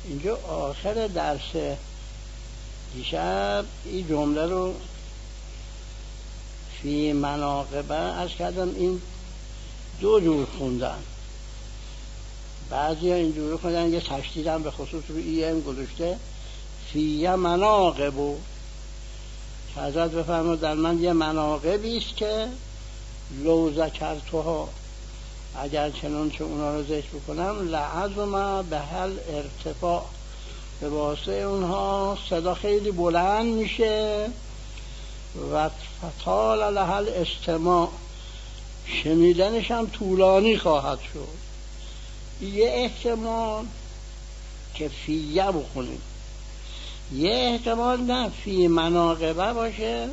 اینجا آخر درس دیشب این جمله رو فی مناقبه عرض کردم. این دو جور خوندن، بعضی ها اینجوری خوندن، یه تشدید هم به خصوص رو ایم گذاشته فی مناقبو، که حضرت بفرمود در من یه مناقبی است که لو ذکرتها، اگر چنانچه اونا رو ذکر بکنم لعظم به هل ارتفاع، به واسطه اونها صدا خیلی بلند میشه و فطال لهل استماع، شنیدنش هم طولانی خواهد شد. یه احتمال که فیه بخونیم، یه احتمال نه فی مناقبه باشه.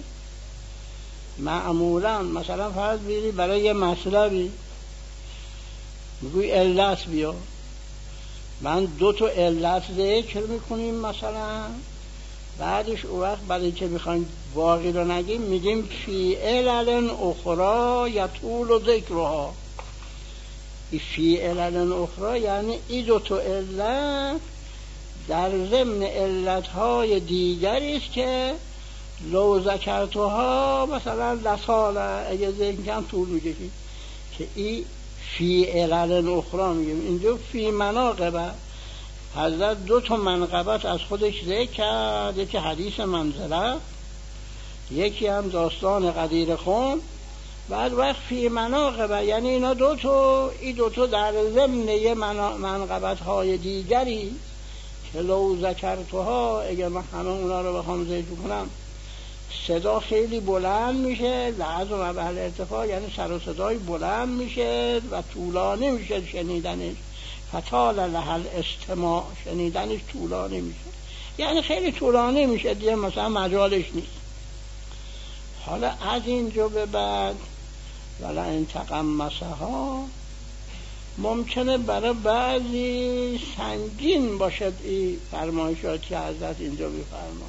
معمولا مثلا فرض بیری برای یه مطلبی میگوی علت بیا، من 2 تا علت ذکر میکنیم مثلا، بعدش اون وقت برای که میخوایم باقی رو نگیم میگیم فی علل اخرى یطول ذکرها. این فی علل اخرى یعنی این 2 تا علت در ضمن علتهای دیگری است که لو ذکرتها مثلا لساله، اگه ذکر کم طول میکشید، که این فی علل اخرى میگیم. اینجا فی مناقبه حضرت 2 تا منقبت از خودش ذکر کرد، یکی حدیث منزله، یکی هم داستان قدیر خون. بعد وقت فی مناقبه یعنی اینا 2 تا، این 2 تا در ضمن یه منقبت های دیگری که لو ذکرتها، اگر من همه اونا رو بخوام ذکر کنم صدا خیلی بلند میشه، لعظم به ارتفاع یعنی سر و صدای بلند میشه و طولانی میشه شنیدنش، فطال لهل استماع، شنیدنش طولانی میشه، یعنی خیلی طولانی میشه دیگه، مثلا مجالش نیست. حالا از اینجا به بعد ولا ان تقمصها ممکنه برای بعضی سنگین باشد این فرمایشات که حضرت اینجا میفرما،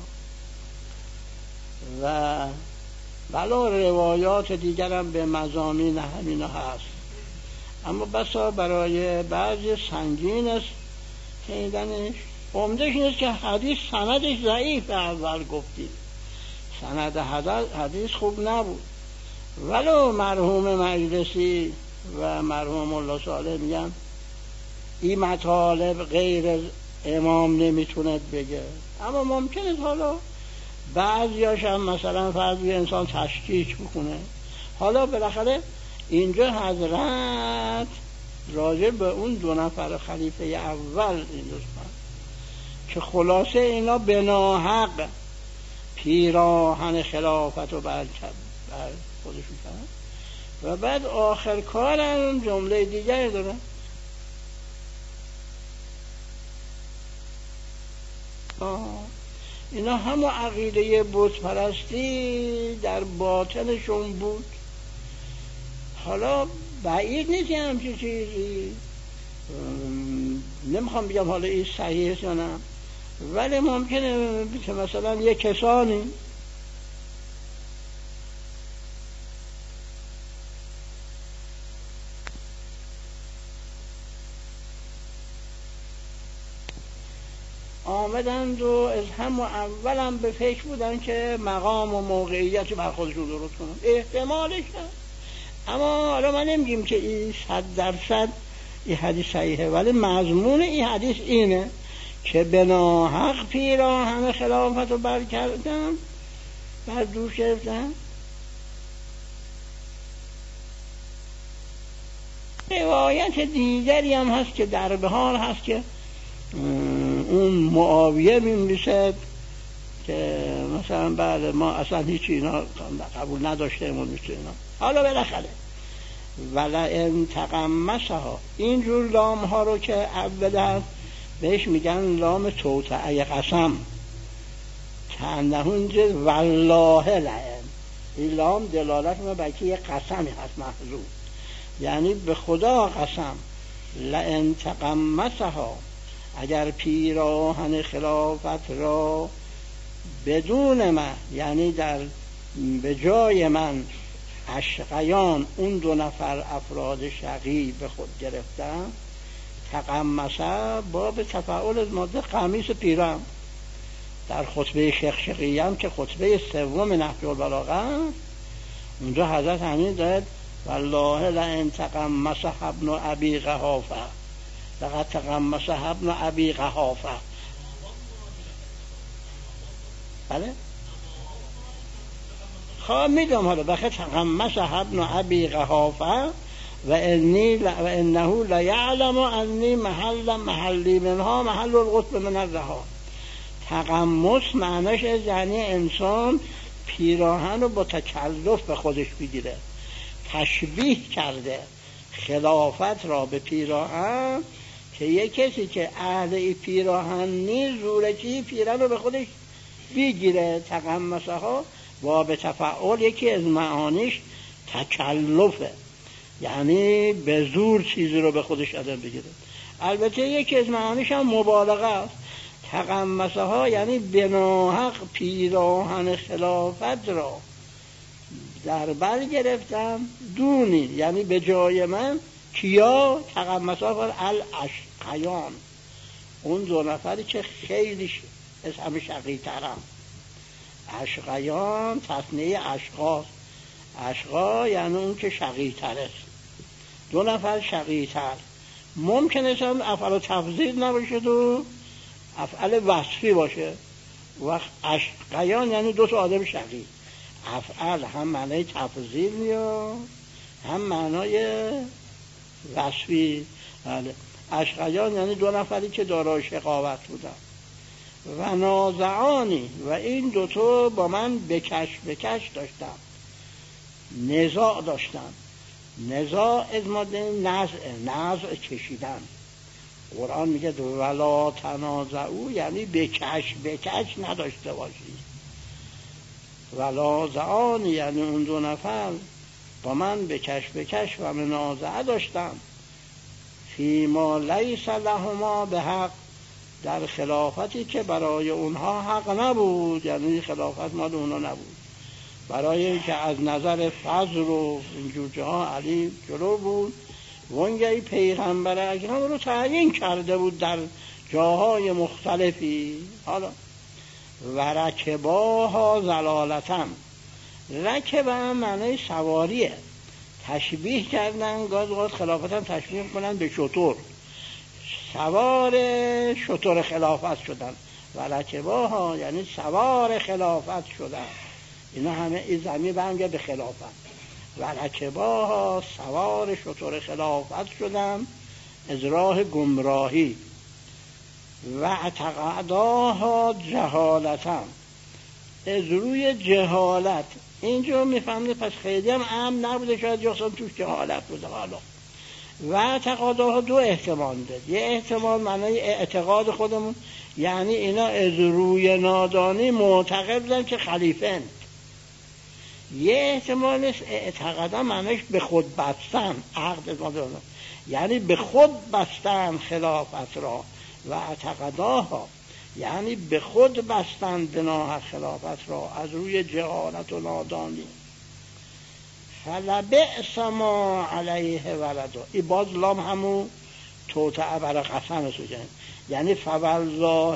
و بلا روایات دیگر هم به مضامین همینا هست، اما بسا برای بعضی سنگین است شنیدنش. عمدهش نیست که حدیث سندش ضعیف، اول گفتیم سند حدیث خوب نبود، ولو مرحوم مجلسی و مرحوم الله صالح میگن این مطالب غیر امام نمیتوند بگه، اما ممکنه حالا بعضیاش هم مثلا فرض انسان تشکیک بکنه. حالا بالاخره اینجا حضرت راجع به اون 2 نفر خلیفه اول این دوستان که خلاصه اینا به ناحق پیراهن خلافت رو بر خودشون کردن، و بعد آخر کارم جمله دیگر دارن اینا همه عقیده بت پرستی در باطنشون بود. حالا بعید نیست همچین چیزی، نمیخوام بگم حالا این صحیح است یا نه، ولی ممکنه که مثلا یه کسانی آمدند و از همون اولم به فکر بودن که مقام و موقعیت بر خودشون درست کنن، احتمالش هست، اما حالا من نمیگیم که این 100% این حدیث صحیحه، ولی مضمون این حدیث اینه که به ناحق پیراهن خلافت رو بر کردن، بر دوش گرفتن. روایت دیگری هم هست که در بهار هست که اون معاویه می‌نویسد که مثلا بله ما اصلا هیچ اینا قبول نداشتیم و اینا. حالا بالاخره ولئن تقمصها، اینجور لام ها رو که اولا بهش میگن لام توطئه قسم، که انهون جز والله لئن، این لام دلالت می‌کنه بر اینکه یه قسمی هست محذوف، یعنی به خدا قسم، لئن تقمصها، اگر پیراهن خلافت را بدون من، یعنی به جای من اشقیان اون 2 نفر افراد شقی به خود گرفتن، تقمصه باب تفاعل از ماده قمیص پیرهن. در خطبه شقشقیه هم که خطبه سوم نهج البلاغه، اونجا حضرت همین داد والله لئن تقمص ابن ابی قحافه لقد تقمص ابن ابی قحافه. بله خواه میدونم حالا بخی تقمص ابن ابی قحافه و انه لیعلم انی محلی منها محل القطب من الرها. تقمص معناش یعنی انسان پیراهن رو با تکلف به خودش بگیره. تشبیه کرده خلافت را به پیراهن که یک کسی که اهل پیراهن نیست زورکی پیراهن رو به خودش بگیره. تقمصه ها و به تفعول یکی از معانیش تکلفه، یعنی به زور چیزی رو به خودش آدم بگیره. البته یکی از معانیش هم مبالغه است. تقمصه ها یعنی بناحق پیراهن خلافت را در بر گرفتم دونی، یعنی به جای من. کیا؟ تقمصه ها الاشقیان، اون دو نفری که خیلی از همه شقی ترم. اشقیان تصنیه اشقاست. اشقا یعنی اون که شقی تر است. دو نفر شقی تر. ممکنه هم افعال تفضیل نباشه و افعال وصفی باشه. وقت اشقیان یعنی دو تا آدم شقی. افعال هم معنای تفضیل میاد هم معنای وصفی. بله. اشقیان یعنی دو نفری که دارای شقاوت بودن. و نازعانی و این دوتا با من بکش داشتن، نزاع داشتن. نزاع از ماده نزع کشیدن. قرآن میگه ولا تنازعوا یعنی بکش نداشته باشید. ولا زعانی یعنی اون دو نفر با من بکش و منازعه داشتن. فیما لیس لهما به حق، در خلافتی که برای اونها حق نبود، یعنی خلافت مال اونها نبود. برای اینکه از نظر فضل و اینجور جاها علی جلو بود، وانگهی پیغمبر اکرم رو تعیین کرده بود در جاهای مختلفی. حالا و رکباها زلالتن، رکبه هم معنی سواریه. تشبیه کردن گاز خلافت هم تشبیه کنن به شتر. سوار شتر خلافت شدن. و رکباها یعنی سوار خلافت شدن. اینا همه این زمین برمیگه به خلافت. و رکباها سوار شتر خلافت شدن از راه گمراهی. و اعتقاداها جهالتن، از روی جهالت. اینجا میفهمده پس خیلی هم امن نبوده، شاید یاستان توش جهالت بوده. حالا و اعتقاداها دو احتمال داد. یه احتمال معنی اعتقاد خودمون، یعنی اینا از روی نادانی معتقد بودن که خلیفه. یه احتمال است اعتقادا معنیش به خود بستن، عقد مادرانه، یعنی به خود بستن خلافت را. و اعتقاداها یعنی به خود بستن بناه خلافت را از روی جهالت و نادانی. فلبئس ما علیه ولدا، این باز لام همون توطئه برای قسم سوچن، یعنی فوالله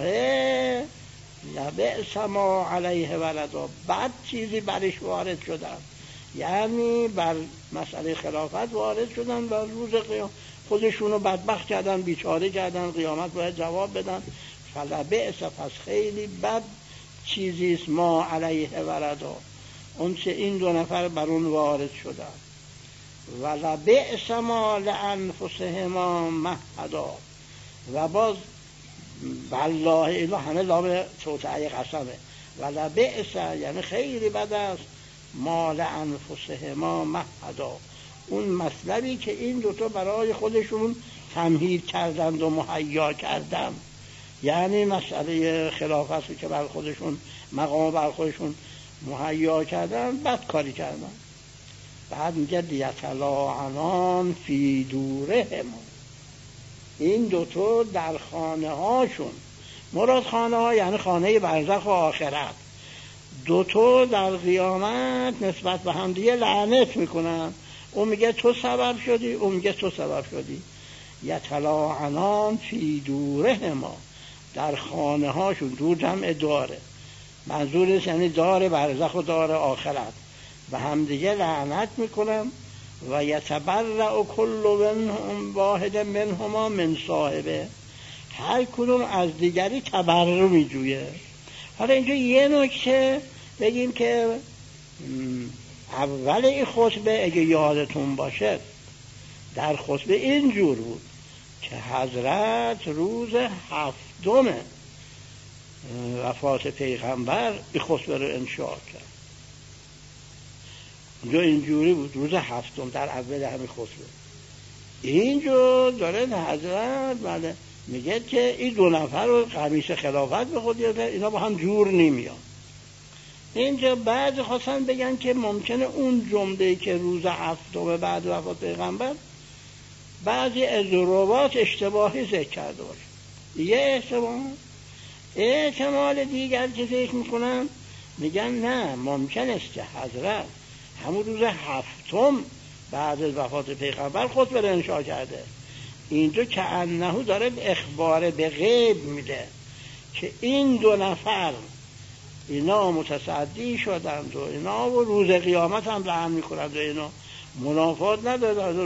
لبئس ما علیه ولدا، بد چیزی برش وارد شدن، یعنی بر مسئله خلافت وارد شدن و روز قیامت خودشونو بدبخت کردن، بیچاره کردن، قیامت باید جواب بدن. فلبئس پس خیلی بد چیزیست ما علیه ولدا، اون چه این دو نفر بر اون وارد شدن. ولبئس ما لانفسهما مهدا، و باز والله اینا همه لام توطئه قسمه. ولبئس یعنی خیلی بد است ما لانفسهما مهدا، اون مطلبی که این دوتا برای خودشون تمهید کردند و مهیا کردند، یعنی مسئله خلافت که بر خودشون مقام بر خودشون مهیا کردن، بد کاری کردن. بعد میگه لیتلاعنان فی دورهم، این دوتا در خانه هاشون، مراد خانه ها یعنی خانه برزخ و آخرت، دوتا در قیامت نسبت به هم دیگه لعنت میکنن. اون میگه تو سبب شدی، اون میگه تو سبب شدی. یتلاعنان فی دورهما، در خانه هاشون، دور جمع داره، منظورش یعنی دار برزخ و دار آخرت، و همدیگه لعنت میکنن. و یتبرأ کل واحد منهما من صاحبه، هر کدوم از دیگری تبرؤ میجویه. حالا اینجا یه نکته بگیم که اول این خطبه اگه یادتون باشه در خطبه اینجور بود که حضرت روز 7 وفات پیغمبر این خطبه رو انشاء کرد. اونجا اینجوری بود روز 7 در اول همین خطبه. اینجا داره حضرت بله میگه که این 2 نفر رو قمیص خلافت به خود گرفتن، اینا با هم جور نمیان. اینجا بعد خواستن بگن که ممکنه اون جمله‌ای که روز 7 بعد وفات پیغمبر بعضی از روات اشتباهی ذکر کرده باشه. یه احتمال دیگر که ذکر میکنن میگن نه، ممکن است که حضرت همون روز 7 بعد از وفات پیغمبر خطبه رو انشاء کرده. اینجا که انهو داره اخبار به غیب میده که این 2 نفر اینا متصدی شدند و اینا و روز قیامت هم لعن میکنند و اینا منافات نداره.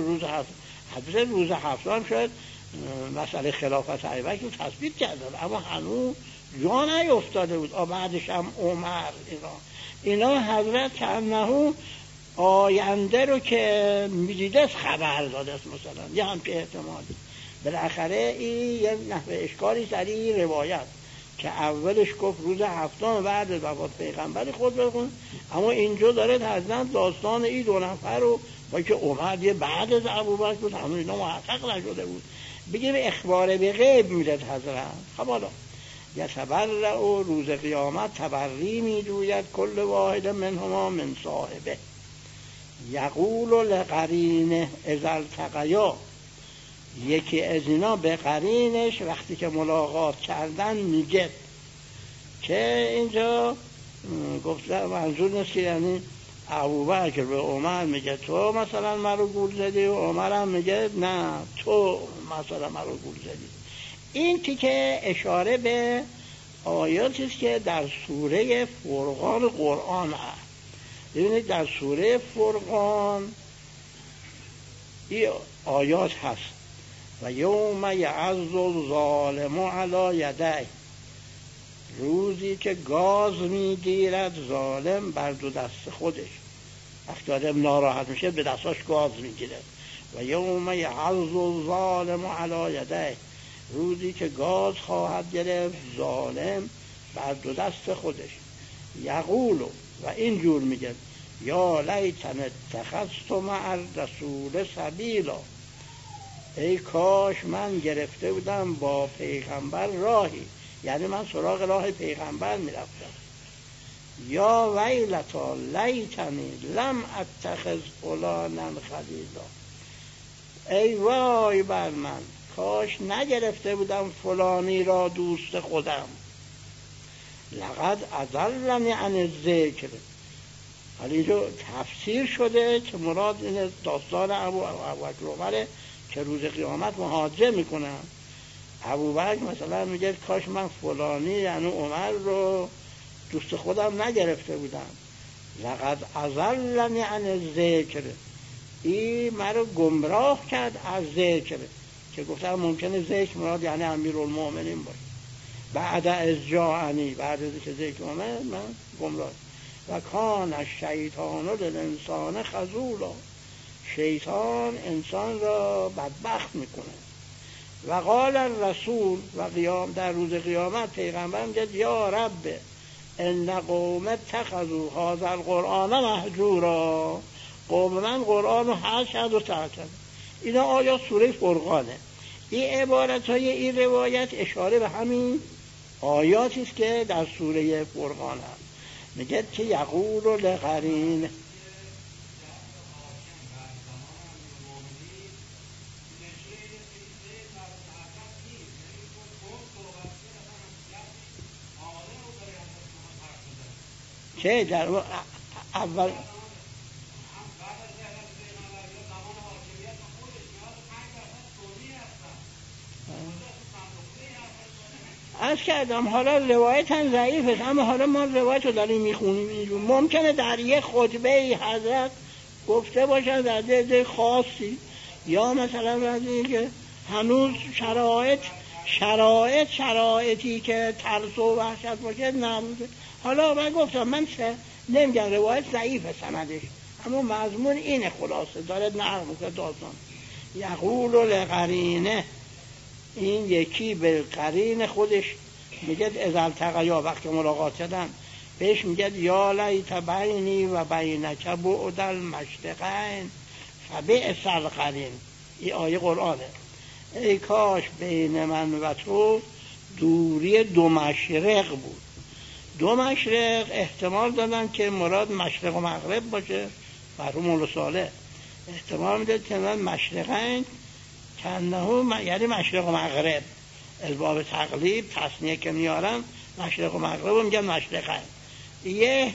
روز 7 هم شاید مسئله خلافت ابوبکر رو تثبیت کردن، اما هنوز جا نیفتاده بود. بعدش هم عمر اینا حضرت که انهو آینده رو که میدیده خبر داده است، مثلا یه همچه احتمالی. بالاخره این یه نحوه اشکالی در این روایت که اولش گفت روز 7 بعد از وفات پیغمبر خود بخون، اما اینجا داره حضرت داستان این 2 نفر رو با که عمر یه بعد از ابوبکر بود، همون اینا محقق نشده بود، بگیم اخبار به غیب میداد حضرت. خب حالا یتبرأ روز قیامت تبری میجوید کل واحد منهما من صاحبه، یقول لقرینه اذا التقیا، یکی از اینا به قرینش وقتی که ملاقات کردن میگه که اینجا گفته منظور نیست که یعنی ابوبکر به عمر میگه تو مثلا مرا گول زدی و عمر هم میگه نه تو مثلا مرا گول زدی. این که اشاره به آیاتی است که در سوره فرقان قرآن هست. ببینید در سوره فرقان این آیات هست و یوم یعض الظالم علی یدیه، روزی که گاز میگیرد ظالم بر 2 دست خودش، وقتی آدم ناراحت میشه به دستاش گاز میگیره. و یوم یعض الظالم علی یدیه، روزی که گاز خواهد گرفت ظالم بر 2 دست خودش. یقولو، و اینجور میگه یا لیتن اتخذت مع الرسول سبیلا، ای کاش من گرفته بودم با پیغمبر راهی، یعنی من سراغ راه پیغمبر میرفتم. یا ویلتا لیتنی لم اتخذ فلانا خلیلا، ای وای بر من کاش نگرفته بودم فلانی را دوست خودم. لقد اضلنی عن الذکر، حالا اینجا تفسیر شده که مراد این داستان ابوبکر و عمره که روز قیامت محاجه میکنن. ابوبکر مثلا میگه کاش من فلانی یعنی عمر رو دوست خودم نگرفته بودم. لقد اضلنی عن الذکر، این مرا گمراه کرد از ذکر، که گفتم ممکنه ذکر مراد یعنی امیرالمومنین باشه. بعد از جاءنی، بعد از که ذکر اومد من گمراه. و کان الشیطان للانسان خذولا، شیطان انسان را بدبخت میکنه. و قال الرسول، و قیام در روز قیامت پیغمبر میگه یا رب ان قوم اتخذوا هذا القرآن مهجورا، قوم من قرآن رو حذف و ترک کرد. اینا آیات سوره فرقانه. این عبارت های این روایت اشاره به همین آیاتی است که در سوره فرقان هست. میگه که یقول لقرین، که در اول کردم حالا روایت هم ضعیف است، اما حالا ما روایت رو داریم میخونیم اینجور. ممکنه در یک خطبه حضرت گفته باشن در ده خاصی، یا مثلا از اینکه هنوز شرایطی که ترس و وحشت باشه نبوده. حالا من گفتم من نمیگم روایت ضعیف سندش، اما مضمون اینه، خلاصه داره نقل میکنه داستان. یقول لقرینه، این یکی به قرین خودش میگه اذا التقیا، وقتی ملاقات کردن بهش میگه یا لیت بینی و بینک بعد المشرقین فبئس القرین. این آیه قرآنه. ای کاش بین من و تو دوری دو مشرق بود. دو مشرق احتمال دادن که مراد مشرق و مغرب باشه، مرحوم مولا صالح احتمال میداد که من مشرقین کنه یعنی مشرق و مغرب، الباب تقلیب تصنیه که میارن مشرق و مغرب رو میگن مشرقین. یه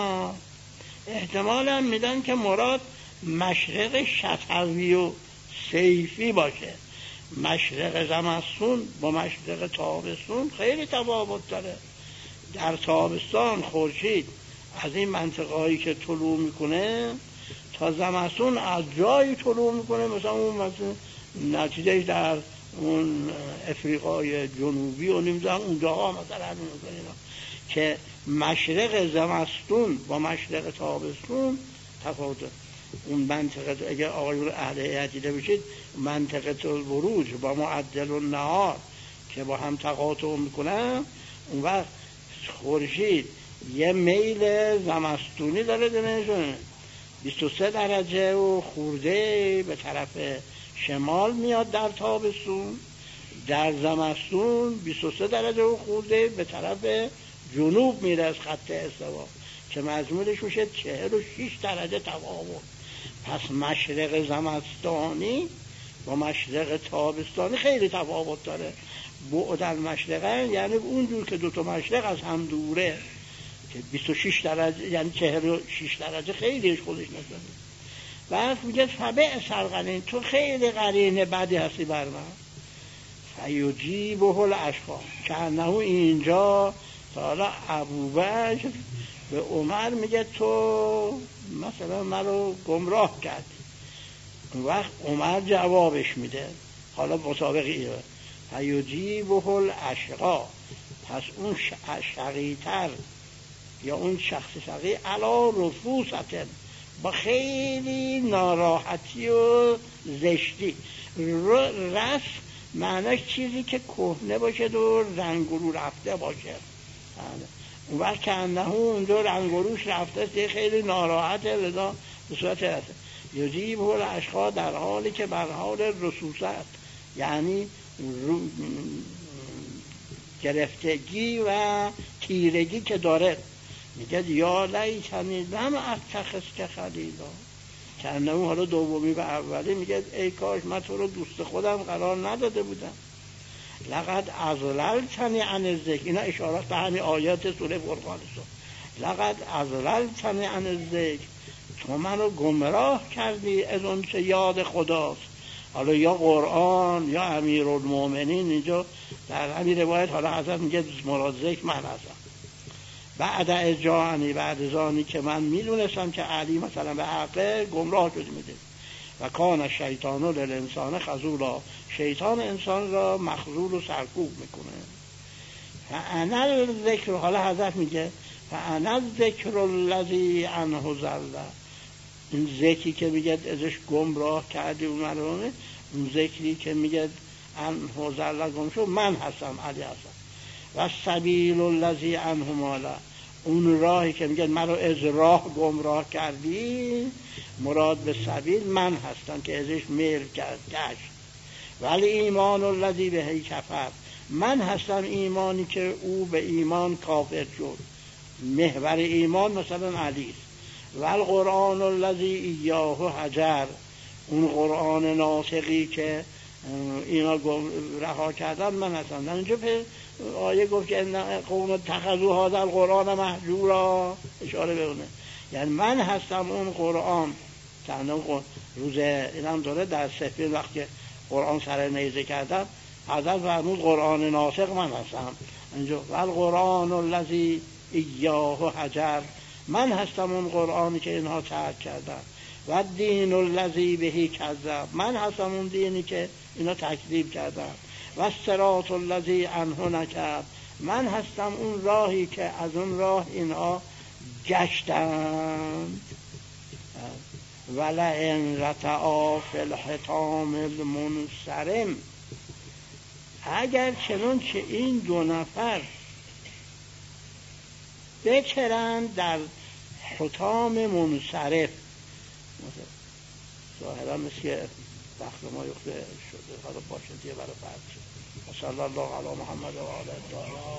احتمال هم میدن که مراد مشرق شتوی و صیفی باشه. مشرق زمستون با مشرق تابستون خیلی تفاوت داره. در تابستان خورشید از این منطقه‌هایی که طلوع میکنه تا زمستون از جایی طلوع میکنه، مثلا اون مثلا نتیجه در اون افریقای جنوبی و نمیدونم اونجاها مثلا میکنه که مشرق زمستون با مشرق تابستون تفاوت. اون منطقه اگه آقایون اهل هیئت دیده بشید منطقه البروج با معدل النهار که با هم تقاطع میکنن، اون وقت خورشید یه میل زمستونی داره دمشون 23 درجه و خورده به طرف شمال میاد در تابستون، در زمستون 23 درجه و خورده به طرف جنوب میره از خط استوا که مجموعش میشه 46 درجه تفاوت. پس مشرق زمستانی با مشرق تابستانی خیلی تفاوت داره. بعد المشرقین یعنی اونجور که دوتا مشرق از هم دوره که 26 درجه یعنی 46 درجه خیلیش خودش نشده. بعد میگه فبئس القرین، تو خیلی قرین بدی هستی بر من. فیجیبه الاشقا، که انه اینجا حالا ابوبکر به عمر میگه تو مثلا من رو گمراه کردی. اون وقت عمر جوابش میده، حالا مسابقه ایره فیجیبه الاشقا، پس اون شقی‌تر یا اون شخص شقی علا رفوستن، با خیلی ناراحتی و زشتی. رف معناش چیزی که کهنه باشه و رنگرو رفته باشه. اون وقت که انه اونجا رنگروش رفته خیلی ناراحته، لذا به صورت رسه یجیب الاشقا، در حالی که بر حال رسوست یعنی گرفتگی و تیرگی که داره، میگه یا لیتنی لم اتخذ که خلیلا، که انه حالا دومی و اولی میگه ای کاش من تو رو دوست خودم قرار نداده بودم. لقد اضللتنی عن الذکر، اینا اشارات به همین آیات سوره فرقان است. لقد اضللتنی عن الذکر، تو منو گمراه کردی از اون چه یاد خداست. حالا یا قرآن یا امیرالمومنین، اینجا در همین روایت حالا حضرت میگه مراد ذکر من هستم. بعد از جانی، بعد زانی که من میدونستم که علی مثلا به حقه گمراه شده میده. و کان شیطانو للانسان خذولا، شیطان انسان را مخذول و سرکوب میکنه. فانا الذکر، حالا حضرت میگه فانا الذکر الذی عنه ضل، این ذکری که میگه ازش گمراه کردی اون ذکری که میگه عنه ضل گم شد من هستم، علی هستم. و سبیل الذی عنه مال، اون راهی که میگه من رو از راه گمراه کردی مراد به سبیل من هستم که ازش میل گشت. ولی ایمان الذی به کفر، من هستم ایمانی که او به ایمان کافر شد. محور ایمان مثلا علی است. و القرآن الذی ایاه هجر، اون قرآن ناسخی که اینا رها کردن من هستم. در اینجا آیه گفت که قوم اتخذوا هذا القرآن مهجورا، اشاره به اونه، یعنی من هستم اون قرآن. چند روز اینم داره در سفیر وقتی قرآن سر نیزه کردن حضرت فرمود قرآن ناسخ من هستم، اینجا والقرآن الذی ایاه هجر، من هستم اون قرآنی که اینها ترک کردن. و دین الذی بهی کذب، من هستم اون دینی که اینا تکذیب کردن. و الصراط الذی عنه نکب، من هستم اون راهی که از اون راه اینها گشتند. ولئن رتعا فی الحطام المنصرم، اگر چنان که این دو نفر بچرند در حطام منصرف، ظاهرا مثل که وقت ما یخته شده، حالا باشه دیگه برای فرد شد. صلی الله علی محمد و آله الطاهرین.